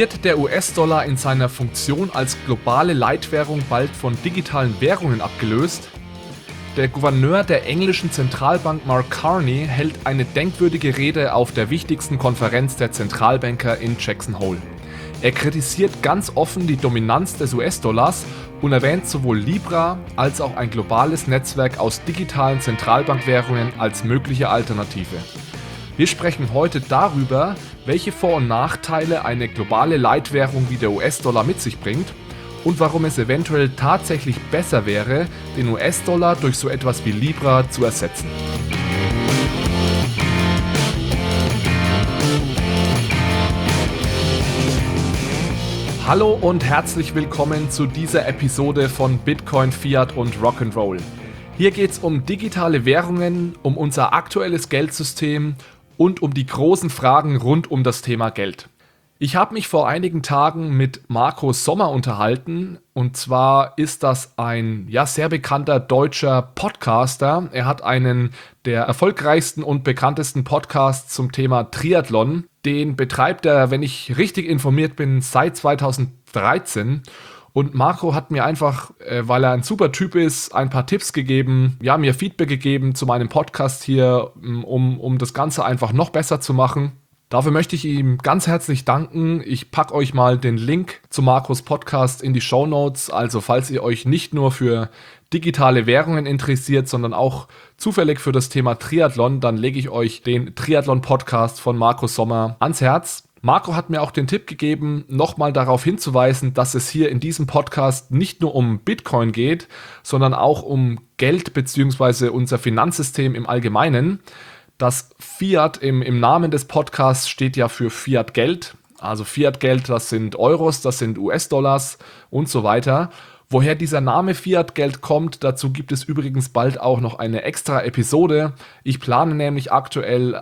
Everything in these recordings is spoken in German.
Wird der US-Dollar in seiner Funktion als globale Leitwährung bald von digitalen Währungen abgelöst? Der Gouverneur der englischen Zentralbank Mark Carney hält eine denkwürdige Rede auf der wichtigsten Konferenz der Zentralbanker in Jackson Hole. Er kritisiert ganz offen die Dominanz des US-Dollars und erwähnt sowohl Libra als auch ein globales Netzwerk aus digitalen Zentralbankwährungen als mögliche Alternative. Wir sprechen heute darüber, welche Vor- und Nachteile eine globale Leitwährung wie der US-Dollar mit sich bringt und warum es eventuell tatsächlich besser wäre, den US-Dollar durch so etwas wie Libra zu ersetzen. Hallo und herzlich willkommen zu dieser Episode von Bitcoin, Fiat und Rock'n'Roll. Hier geht es um digitale Währungen, um unser aktuelles Geldsystem und um die großen Fragen rund um das Thema Geld. Ich habe mich vor einigen Tagen mit Marco Sommer unterhalten, und zwar ist das ein sehr bekannter deutscher Podcaster. Er hat einen der erfolgreichsten und bekanntesten Podcasts zum Thema Triathlon. Den betreibt er, wenn ich richtig informiert bin, seit 2013. Und Marco hat mir einfach, weil er ein super Typ ist, ein paar Tipps gegeben, mir Feedback gegeben zu meinem Podcast hier, um das Ganze einfach noch besser zu machen. Dafür möchte ich ihm ganz herzlich danken. Ich packe euch mal den Link zu Marcos Podcast in die Shownotes. Also falls ihr euch nicht nur für digitale Währungen interessiert, sondern auch zufällig für das Thema Triathlon, dann lege ich euch den Triathlon-Podcast von Marco Sommer ans Herz. Marco hat mir auch den Tipp gegeben, nochmal darauf hinzuweisen, dass es hier in diesem Podcast nicht nur um Bitcoin geht, sondern auch um Geld bzw. unser Finanzsystem im Allgemeinen. Das Fiat im Namen des Podcasts steht ja für Fiat-Geld. Also Fiat-Geld, das sind Euros, das sind US-Dollars und so weiter. Woher dieser Name Fiat-Geld kommt, dazu gibt es übrigens bald auch noch eine extra Episode. Ich plane nämlich aktuell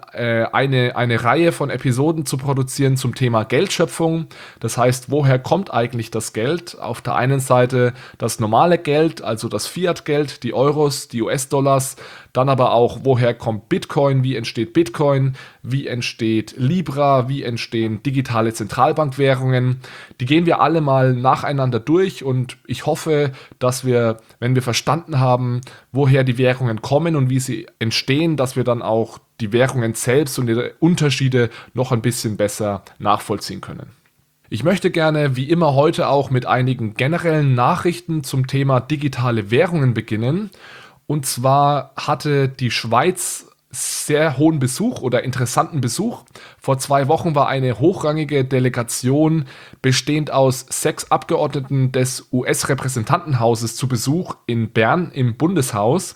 eine Reihe von Episoden zu produzieren zum Thema Geldschöpfung. Das heißt, woher kommt eigentlich das Geld? Auf der einen Seite das normale Geld, also das Fiat-Geld, die Euros, die US-Dollars. Dann aber auch, woher kommt Bitcoin, wie entsteht Bitcoin, wie entsteht Libra, wie entstehen digitale Zentralbankwährungen. Die gehen wir alle mal nacheinander durch und ich hoffe, dass wir, wenn wir verstanden haben, woher die Währungen kommen und wie sie entstehen, dass wir dann auch die Währungen selbst und die Unterschiede noch ein bisschen besser nachvollziehen können. Ich möchte gerne, wie immer heute, auch mit einigen generellen Nachrichten zum Thema digitale Währungen beginnen. Und zwar hatte die Schweiz sehr hohen Besuch oder interessanten Besuch. Vor 2 Wochen war eine hochrangige Delegation bestehend aus 6 Abgeordneten des US-Repräsentantenhauses zu Besuch in Bern im Bundeshaus.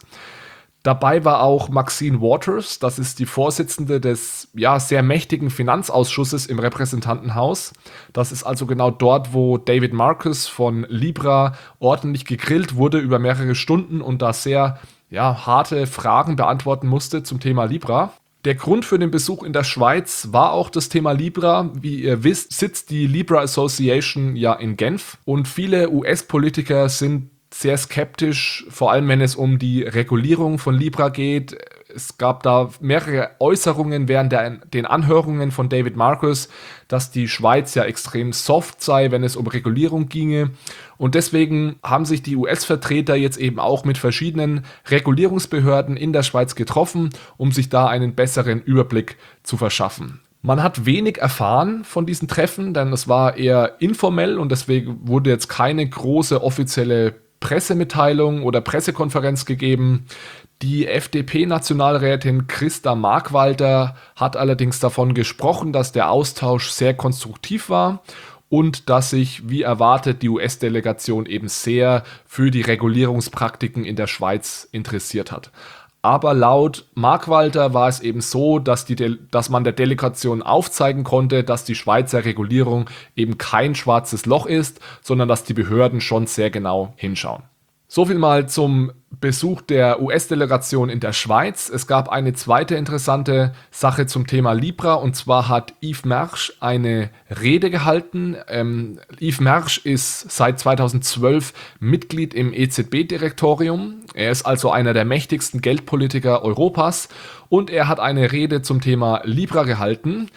Dabei war auch Maxine Waters, das ist die Vorsitzende des sehr mächtigen Finanzausschusses im Repräsentantenhaus. Das ist also genau dort, wo David Marcus von Libra ordentlich gegrillt wurde über mehrere Stunden und da sehr harte Fragen beantworten musste zum Thema Libra. Der Grund für den Besuch in der Schweiz war auch das Thema Libra. Wie ihr wisst, sitzt die Libra Association in Genf und viele US-Politiker sind sehr skeptisch, vor allem wenn es um die Regulierung von Libra geht. Es gab da mehrere Äußerungen während den Anhörungen von David Marcus, dass die Schweiz extrem soft sei, wenn es um Regulierung ginge. Und deswegen haben sich die US-Vertreter jetzt eben auch mit verschiedenen Regulierungsbehörden in der Schweiz getroffen, um sich da einen besseren Überblick zu verschaffen. Man hat wenig erfahren von diesen Treffen, denn es war eher informell und deswegen wurde jetzt keine große offizielle Pressemitteilung oder Pressekonferenz gegeben. Die FDP-Nationalrätin Christa Markwalter hat allerdings davon gesprochen, dass der Austausch sehr konstruktiv war und dass sich, wie erwartet, die US-Delegation eben sehr für die Regulierungspraktiken in der Schweiz interessiert hat. Aber laut Markwalter war es eben so, dass man der Delegation aufzeigen konnte, dass die Schweizer Regulierung eben kein schwarzes Loch ist, sondern dass die Behörden schon sehr genau hinschauen. So viel mal zum Besuch der US-Delegation in der Schweiz. Es gab eine zweite interessante Sache zum Thema Libra, und zwar hat Yves Mersch eine Rede gehalten. Yves Mersch ist seit 2012 Mitglied im EZB-Direktorium. Er ist also einer der mächtigsten Geldpolitiker Europas und er hat eine Rede zum Thema Libra gehalten.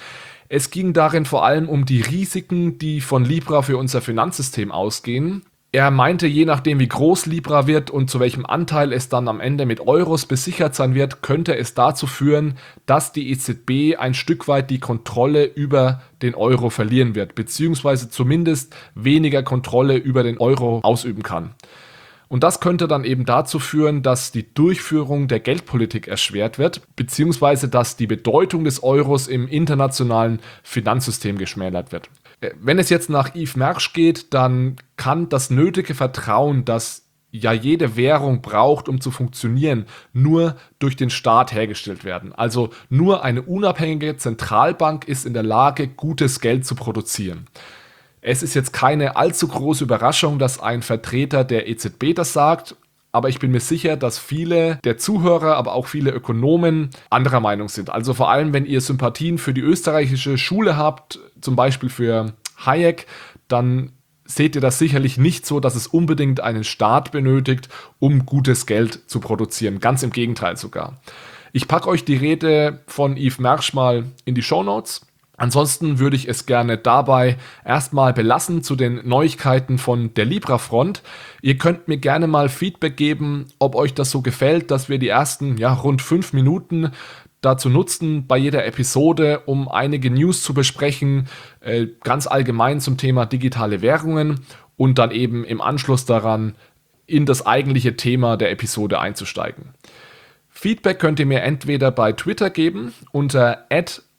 Es ging darin vor allem um die Risiken, die von Libra für unser Finanzsystem ausgehen. Er meinte, je nachdem wie groß Libra wird und zu welchem Anteil es dann am Ende mit Euros besichert sein wird, könnte es dazu führen, dass die EZB ein Stück weit die Kontrolle über den Euro verlieren wird, beziehungsweise zumindest weniger Kontrolle über den Euro ausüben kann. Und das könnte dann eben dazu führen, dass die Durchführung der Geldpolitik erschwert wird, beziehungsweise dass die Bedeutung des Euros im internationalen Finanzsystem geschmälert wird. Wenn es jetzt nach Yves Mersch geht, dann kann das nötige Vertrauen, das ja jede Währung braucht, um zu funktionieren, nur durch den Staat hergestellt werden. Also nur eine unabhängige Zentralbank ist in der Lage, gutes Geld zu produzieren. Es ist jetzt keine allzu große Überraschung, dass ein Vertreter der EZB das sagt, aber ich bin mir sicher, dass viele der Zuhörer, aber auch viele Ökonomen anderer Meinung sind. Also vor allem, wenn ihr Sympathien für die österreichische Schule habt, zum Beispiel für Hayek, dann seht ihr das sicherlich nicht so, dass es unbedingt einen Staat benötigt, um gutes Geld zu produzieren. Ganz im Gegenteil sogar. Ich packe euch die Rede von Yves Mersch mal in die Shownotes. Ansonsten würde ich es gerne dabei erstmal belassen zu den Neuigkeiten von der Libra-Front. Ihr könnt mir gerne mal Feedback geben, ob euch das so gefällt, dass wir die ersten rund 5 Minuten dazu nutzen, bei jeder Episode, um einige News zu besprechen, ganz allgemein zum Thema digitale Währungen und dann eben im Anschluss daran in das eigentliche Thema der Episode einzusteigen. Feedback könnt ihr mir entweder bei Twitter geben unter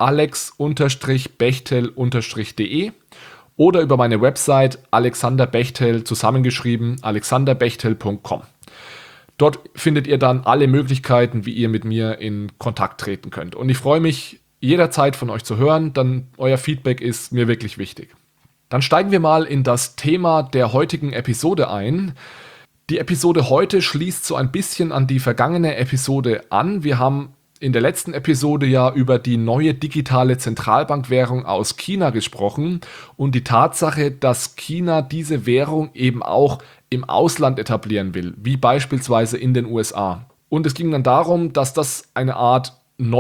@alex_bechtel_de oder über meine Website Alexander Bechtel zusammengeschrieben alexanderbechtel.com. Dort findet ihr dann alle Möglichkeiten, wie ihr mit mir in Kontakt treten könnt. Und ich freue mich jederzeit von euch zu hören, denn euer Feedback ist mir wirklich wichtig. Dann steigen wir mal in das Thema der heutigen Episode ein. Die Episode heute schließt so ein bisschen an die vergangene Episode an. Wir haben in der letzten Episode ja über die neue digitale Zentralbankwährung aus China gesprochen und die Tatsache, dass China diese Währung eben auch im Ausland etablieren will, wie beispielsweise in den USA. Und es ging dann darum, dass das eine Art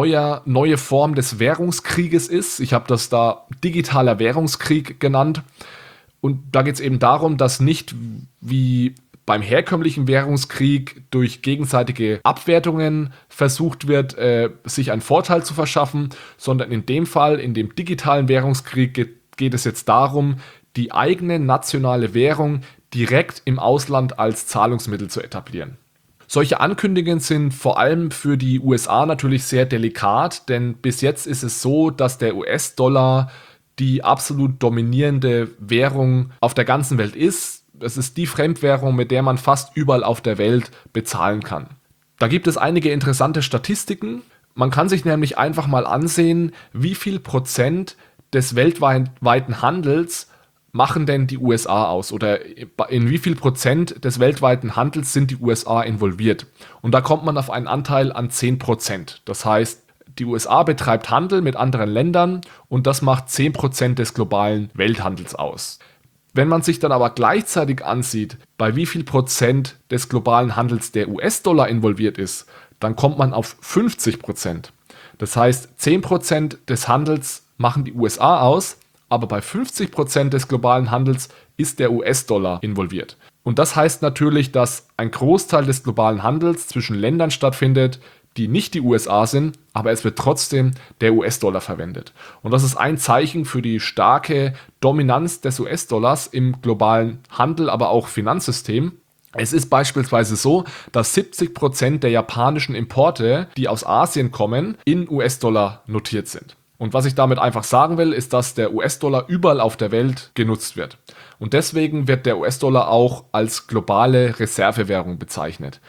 neue Form des Währungskrieges ist. Ich habe das da digitaler Währungskrieg genannt. Und da geht es eben darum, dass nicht wie beim herkömmlichen Währungskrieg durch gegenseitige Abwertungen versucht wird, sich einen Vorteil zu verschaffen, sondern in dem Fall, in dem digitalen Währungskrieg, geht es jetzt darum, die eigene nationale Währung direkt im Ausland als Zahlungsmittel zu etablieren. Solche Ankündigungen sind vor allem für die USA natürlich sehr delikat, denn bis jetzt ist es so, dass der US-Dollar die absolut dominierende Währung auf der ganzen Welt ist. Es ist die Fremdwährung, mit der man fast überall auf der Welt bezahlen kann. Da gibt es einige interessante Statistiken. Man kann sich nämlich einfach mal ansehen, wie viel Prozent des weltweiten Handels machen denn die USA aus oder in wie viel Prozent des weltweiten Handels sind die USA involviert. Und da kommt man auf einen Anteil an 10%. Das heißt, die USA betreibt Handel mit anderen Ländern und das macht 10% des globalen Welthandels aus. Wenn man sich dann aber gleichzeitig ansieht, bei wie viel Prozent des globalen Handels der US-Dollar involviert ist, dann kommt man auf 50%. Das heißt, 10% des Handels machen die USA aus, aber bei 50% des globalen Handels ist der US-Dollar involviert. Und das heißt natürlich, dass ein Großteil des globalen Handels zwischen Ländern stattfindet, die nicht die USA sind, aber es wird trotzdem der US-Dollar verwendet. Und das ist ein Zeichen für die starke Dominanz des US-Dollars im globalen Handel, aber auch Finanzsystem. Es ist beispielsweise so, dass 70% der japanischen Importe, die aus Asien kommen, in US-Dollar notiert sind. Und was ich damit einfach sagen will, ist, dass der US-Dollar überall auf der Welt genutzt wird. Und deswegen wird der US-Dollar auch als globale Reservewährung bezeichnet.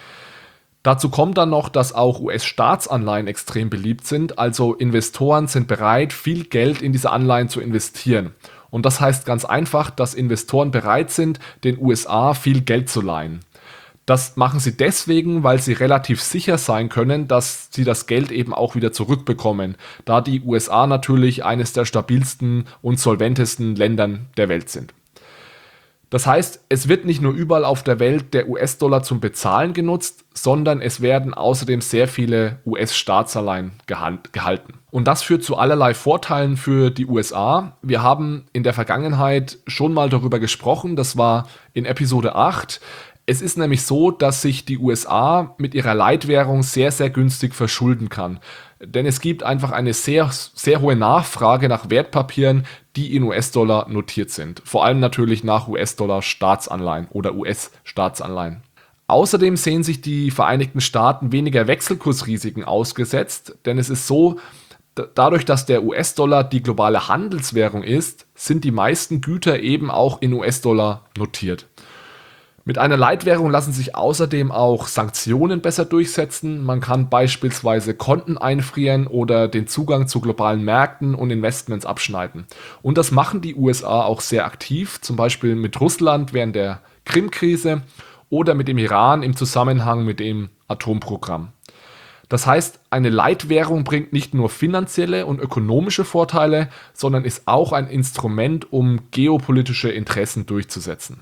Dazu kommt dann noch, dass auch US-Staatsanleihen extrem beliebt sind, also Investoren sind bereit, viel Geld in diese Anleihen zu investieren. Und das heißt ganz einfach, dass Investoren bereit sind, den USA viel Geld zu leihen. Das machen sie deswegen, weil sie relativ sicher sein können, dass sie das Geld eben auch wieder zurückbekommen, da die USA natürlich eines der stabilsten und solventesten Ländern der Welt sind. Das heißt, es wird nicht nur überall auf der Welt der US-Dollar zum Bezahlen genutzt, sondern es werden außerdem sehr viele US-Staatsanleihen gehalten. Und das führt zu allerlei Vorteilen für die USA. Wir haben in der Vergangenheit schon mal darüber gesprochen, das war in Episode 8. Es ist nämlich so, dass sich die USA mit ihrer Leitwährung sehr, sehr günstig verschulden kann. Denn es gibt einfach eine sehr, sehr hohe Nachfrage nach Wertpapieren, die in US-Dollar notiert sind. Vor allem natürlich nach US-Dollar-Staatsanleihen oder US-Staatsanleihen. Außerdem sehen sich die Vereinigten Staaten weniger Wechselkursrisiken ausgesetzt, denn es ist so, dadurch, dass der US-Dollar die globale Handelswährung ist, sind die meisten Güter eben auch in US-Dollar notiert. Mit einer Leitwährung lassen sich außerdem auch Sanktionen besser durchsetzen. Man kann beispielsweise Konten einfrieren oder den Zugang zu globalen Märkten und Investments abschneiden. Und das machen die USA auch sehr aktiv, zum Beispiel mit Russland während der Krim-Krise oder mit dem Iran im Zusammenhang mit dem Atomprogramm. Das heißt, eine Leitwährung bringt nicht nur finanzielle und ökonomische Vorteile, sondern ist auch ein Instrument, um geopolitische Interessen durchzusetzen.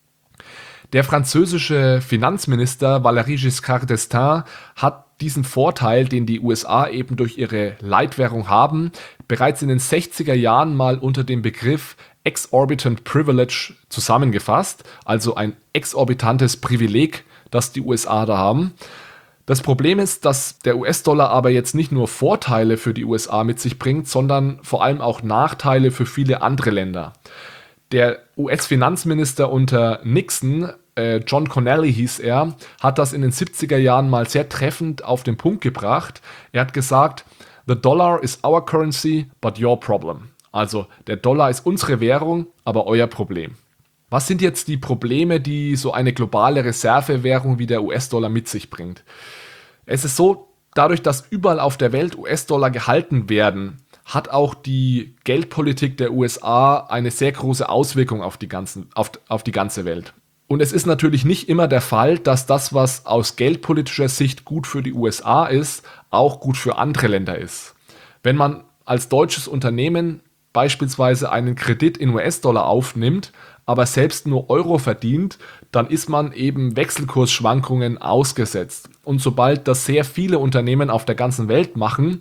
Der französische Finanzminister Valéry Giscard d'Estaing hat diesen Vorteil, den die USA eben durch ihre Leitwährung haben, bereits in den 60er Jahren mal unter dem Begriff Exorbitant Privilege zusammengefasst, also ein exorbitantes Privileg, das die USA da haben. Das Problem ist, dass der US-Dollar aber jetzt nicht nur Vorteile für die USA mit sich bringt, sondern vor allem auch Nachteile für viele andere Länder. Der US-Finanzminister unter Nixon, John Connally hieß er, hat das in den 70er Jahren mal sehr treffend auf den Punkt gebracht. Er hat gesagt, "The dollar is our currency, but your problem." Also der Dollar ist unsere Währung, aber euer Problem. Was sind jetzt die Probleme, die so eine globale Reservewährung wie der US-Dollar mit sich bringt? Es ist so, dadurch, dass überall auf der Welt US-Dollar gehalten werden, hat auch die Geldpolitik der USA eine sehr große Auswirkung auf die ganze Welt. Und es ist natürlich nicht immer der Fall, dass das, was aus geldpolitischer Sicht gut für die USA ist, auch gut für andere Länder ist. Wenn man als deutsches Unternehmen beispielsweise einen Kredit in US-Dollar aufnimmt, aber selbst nur Euro verdient, dann ist man eben Wechselkursschwankungen ausgesetzt. Und sobald das sehr viele Unternehmen auf der ganzen Welt machen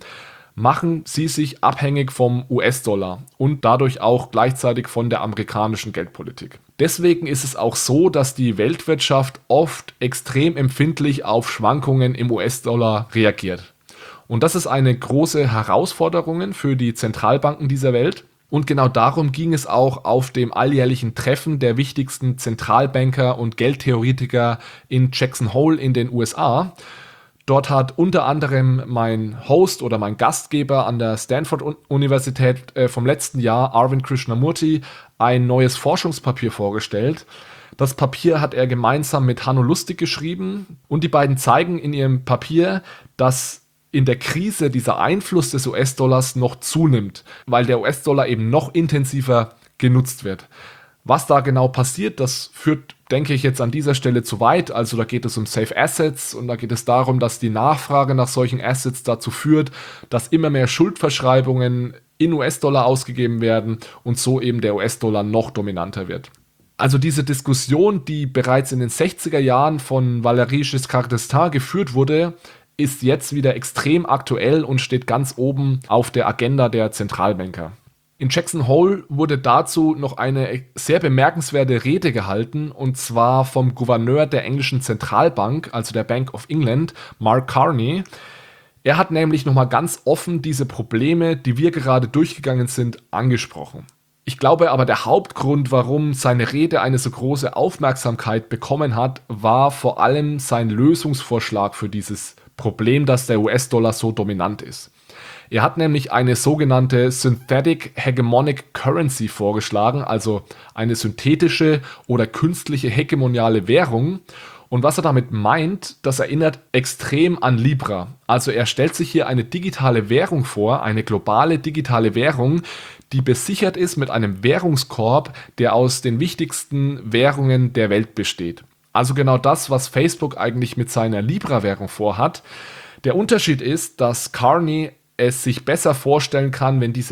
sie sich abhängig vom US-Dollar und dadurch auch gleichzeitig von der amerikanischen Geldpolitik. Deswegen ist es auch so, dass die Weltwirtschaft oft extrem empfindlich auf Schwankungen im US-Dollar reagiert. Und das ist eine große Herausforderung für die Zentralbanken dieser Welt. Und genau darum ging es auch auf dem alljährlichen Treffen der wichtigsten Zentralbanker und Geldtheoretiker in Jackson Hole in den USA. Dort hat unter anderem mein Host oder mein Gastgeber an der Stanford-Universität vom letzten Jahr, Arvind Krishnamurti, ein neues Forschungspapier vorgestellt. Das Papier hat er gemeinsam mit Hanno Lustig geschrieben und die beiden zeigen in ihrem Papier, dass in der Krise dieser Einfluss des US-Dollars noch zunimmt, weil der US-Dollar eben noch intensiver genutzt wird. Was da genau passiert, das führt, denke ich, jetzt an dieser Stelle zu weit. Also da geht es um Safe Assets und da geht es darum, dass die Nachfrage nach solchen Assets dazu führt, dass immer mehr Schuldverschreibungen in US-Dollar ausgegeben werden und so eben der US-Dollar noch dominanter wird. Also diese Diskussion, die bereits in den 60er Jahren von Valéry Giscard d'Estaing geführt wurde, ist jetzt wieder extrem aktuell und steht ganz oben auf der Agenda der Zentralbanker. In Jackson Hole wurde dazu noch eine sehr bemerkenswerte Rede gehalten, und zwar vom Gouverneur der englischen Zentralbank, also der Bank of England, Mark Carney. Er hat nämlich nochmal ganz offen diese Probleme, die wir gerade durchgegangen sind, angesprochen. Ich glaube aber, der Hauptgrund, warum seine Rede eine so große Aufmerksamkeit bekommen hat, war vor allem sein Lösungsvorschlag für dieses Problem, dass der US-Dollar so dominant ist. Er hat nämlich eine sogenannte Synthetic Hegemonic Currency vorgeschlagen, also eine synthetische oder künstliche hegemoniale Währung. Und was er damit meint, das erinnert extrem an Libra. Also er stellt sich hier eine digitale Währung vor, eine globale digitale Währung, die besichert ist mit einem Währungskorb, der aus den wichtigsten Währungen der Welt besteht. Also genau das, was Facebook eigentlich mit seiner Libra-Währung vorhat. Der Unterschied ist, dass Carney es sich besser vorstellen kann, wenn diese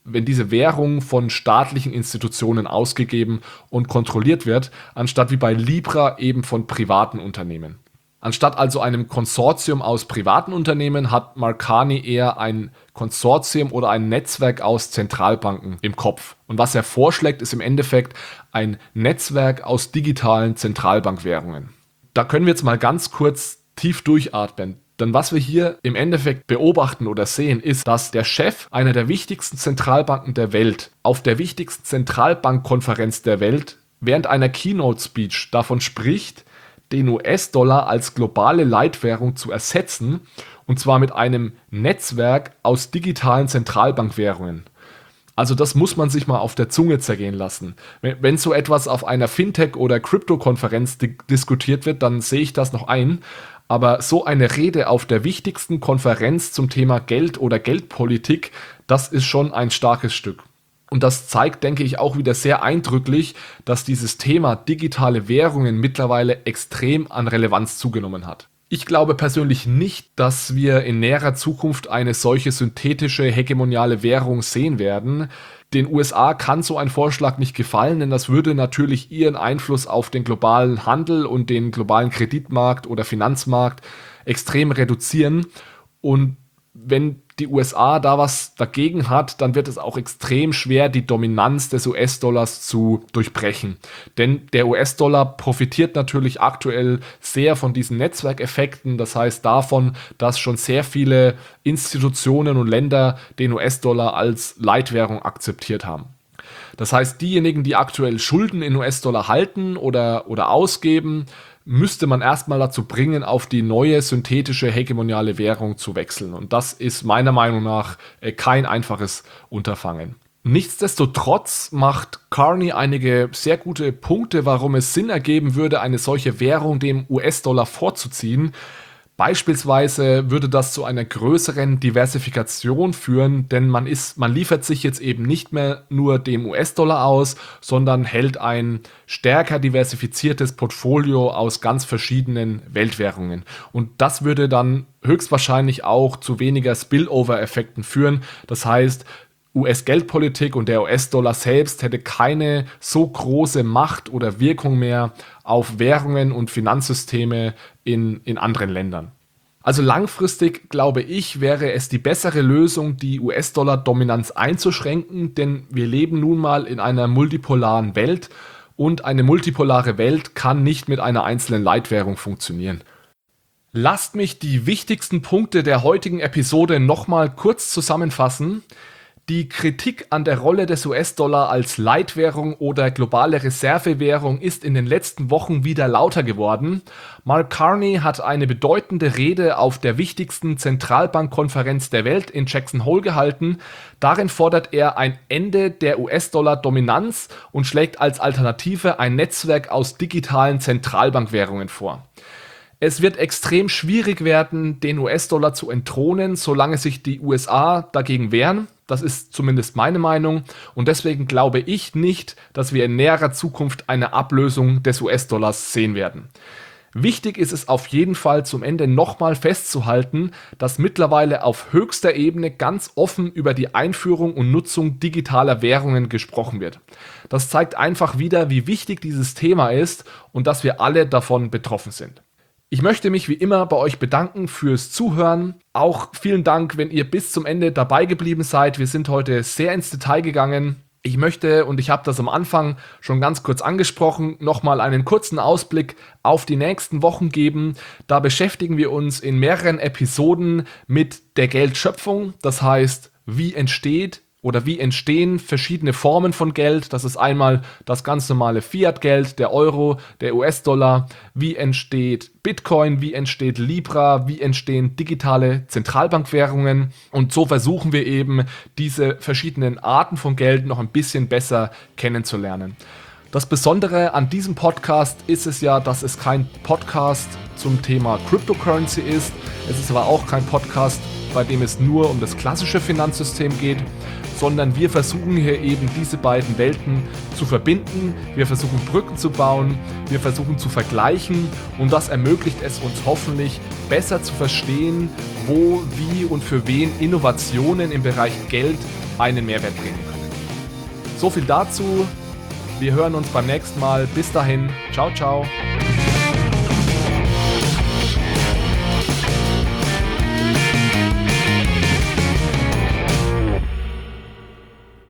wenn diese Währung von staatlichen Institutionen ausgegeben und kontrolliert wird, anstatt wie bei Libra eben von privaten Unternehmen. Anstatt also einem Konsortium aus privaten Unternehmen hat Mark Carney eher ein Konsortium oder ein Netzwerk aus Zentralbanken im Kopf. Und was er vorschlägt, ist im Endeffekt ein Netzwerk aus digitalen Zentralbankwährungen. Da können wir jetzt mal ganz kurz tief durchatmen. Denn was wir hier im Endeffekt beobachten oder sehen, ist, dass der Chef einer der wichtigsten Zentralbanken der Welt auf der wichtigsten Zentralbankkonferenz der Welt während einer Keynote-Speech davon spricht, den US-Dollar als globale Leitwährung zu ersetzen, und zwar mit einem Netzwerk aus digitalen Zentralbankwährungen. Also das muss man sich mal auf der Zunge zergehen lassen. Wenn so etwas auf einer Fintech- oder Krypto-Konferenz diskutiert wird, dann sehe ich das noch ein. Aber so eine Rede auf der wichtigsten Konferenz zum Thema Geld oder Geldpolitik, das ist schon ein starkes Stück. Und das zeigt, denke ich, auch wieder sehr eindrücklich, dass dieses Thema digitale Währungen mittlerweile extrem an Relevanz zugenommen hat. Ich glaube persönlich nicht, dass wir in näherer Zukunft eine solche synthetische hegemoniale Währung sehen werden. Den USA kann so ein Vorschlag nicht gefallen, denn das würde natürlich ihren Einfluss auf den globalen Handel und den globalen Kreditmarkt oder Finanzmarkt extrem reduzieren. Und wenn die USA da was dagegen hat, dann wird es auch extrem schwer, die Dominanz des US-Dollars zu durchbrechen. Denn der US-Dollar profitiert natürlich aktuell sehr von diesen Netzwerkeffekten, das heißt davon, dass schon sehr viele Institutionen und Länder den US-Dollar als Leitwährung akzeptiert haben. Das heißt, diejenigen, die aktuell Schulden in US-Dollar halten oder ausgeben, müsste man erstmal dazu bringen, auf die neue synthetische hegemoniale Währung zu wechseln. Und das ist meiner Meinung nach kein einfaches Unterfangen. Nichtsdestotrotz macht Carney einige sehr gute Punkte, warum es Sinn ergeben würde, eine solche Währung dem US-Dollar vorzuziehen. Beispielsweise würde das zu einer größeren Diversifikation führen, denn man liefert sich jetzt eben nicht mehr nur dem US-Dollar aus, sondern hält ein stärker diversifiziertes Portfolio aus ganz verschiedenen Weltwährungen. Und das würde dann höchstwahrscheinlich auch zu weniger Spillover-Effekten führen. Das heißt, US-Geldpolitik und der US-Dollar selbst hätte keine so große Macht oder Wirkung mehr auf Währungen und Finanzsysteme in anderen Ländern. Also langfristig, glaube ich, wäre es die bessere Lösung, die US-Dollar-Dominanz einzuschränken, denn wir leben nun mal in einer multipolaren Welt und eine multipolare Welt kann nicht mit einer einzelnen Leitwährung funktionieren. Lasst mich die wichtigsten Punkte der heutigen Episode nochmal kurz zusammenfassen. Die Kritik an der Rolle des US-Dollar als Leitwährung oder globale Reservewährung ist in den letzten Wochen wieder lauter geworden. Mark Carney hat eine bedeutende Rede auf der wichtigsten Zentralbankkonferenz der Welt in Jackson Hole gehalten. Darin fordert er ein Ende der US-Dollar-Dominanz und schlägt als Alternative ein Netzwerk aus digitalen Zentralbankwährungen vor. Es wird extrem schwierig werden, den US-Dollar zu entthronen, solange sich die USA dagegen wehren. Das ist zumindest meine Meinung und deswegen glaube ich nicht, dass wir in näherer Zukunft eine Ablösung des US-Dollars sehen werden. Wichtig ist es auf jeden Fall zum Ende nochmal festzuhalten, dass mittlerweile auf höchster Ebene ganz offen über die Einführung und Nutzung digitaler Währungen gesprochen wird. Das zeigt einfach wieder, wie wichtig dieses Thema ist und dass wir alle davon betroffen sind. Ich möchte mich wie immer bei euch bedanken fürs Zuhören. Auch vielen Dank, wenn ihr bis zum Ende dabei geblieben seid. Wir sind heute sehr ins Detail gegangen. Ich möchte, und ich habe das am Anfang schon ganz kurz angesprochen, nochmal einen kurzen Ausblick auf die nächsten Wochen geben. Da beschäftigen wir uns in mehreren Episoden mit der Geldschöpfung. Das heißt, wie entstehen verschiedene Formen von Geld. Das ist einmal das ganz normale Fiat-Geld, der Euro, der US-Dollar. Wie entsteht Bitcoin, wie entsteht Libra, wie entstehen digitale Zentralbankwährungen. Und so versuchen wir eben, diese verschiedenen Arten von Geld noch ein bisschen besser kennenzulernen. Das Besondere an diesem Podcast ist es ja, dass es kein Podcast zum Thema Cryptocurrency ist. Es ist aber auch kein Podcast bei dem es nur um das klassische Finanzsystem geht, sondern wir versuchen hier eben diese beiden Welten zu verbinden, wir versuchen Brücken zu bauen, wir versuchen zu vergleichen und das ermöglicht es uns hoffentlich besser zu verstehen, wo, wie und für wen Innovationen im Bereich Geld einen Mehrwert bringen können. So viel dazu, wir hören uns beim nächsten Mal, bis dahin, ciao ciao.